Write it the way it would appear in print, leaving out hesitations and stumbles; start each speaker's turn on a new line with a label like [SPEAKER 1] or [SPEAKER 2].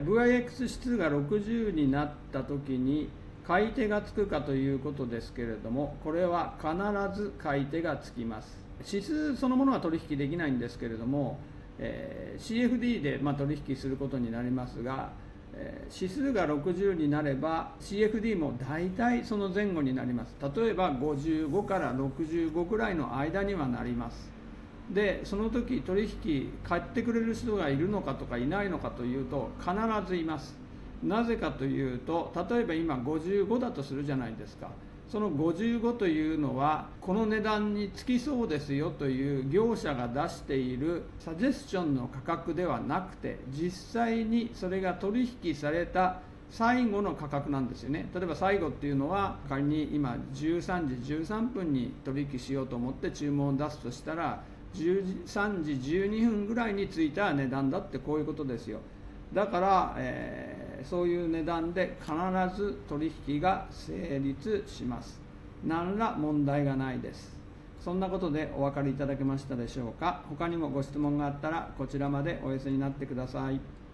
[SPEAKER 1] VIX 指数が60になった時に買い手がつくかということですけれども、これは必ず買い手がつきます。指数そのものは取引できないんですけれども、CFD で取引することになりますが、指数が60になれば CFD も大体その前後になります。例えば55から65くらいの間にはなります。でその時取引買ってくれる人がいるのかとかいないのかというと、必ずいます。なぜかというと、例えば今55だとするじゃないですか。その55というのはこの値段につきそうですよという業者が出しているサジェスションの価格ではなくて、実際にそれが取引された最後の価格なんですよね。例えば最後っていうのは、仮に今13時13分に取引しようと思って注文を出すとしたら、13時12分ぐらいについた値段だって、こういうことですよ。だから、そういう値段で必ず取引が成立します。何ら問題がないです。そんなことでお分かりいただけましたでしょうか。他にもご質問があったらこちらまでお寄せになってください。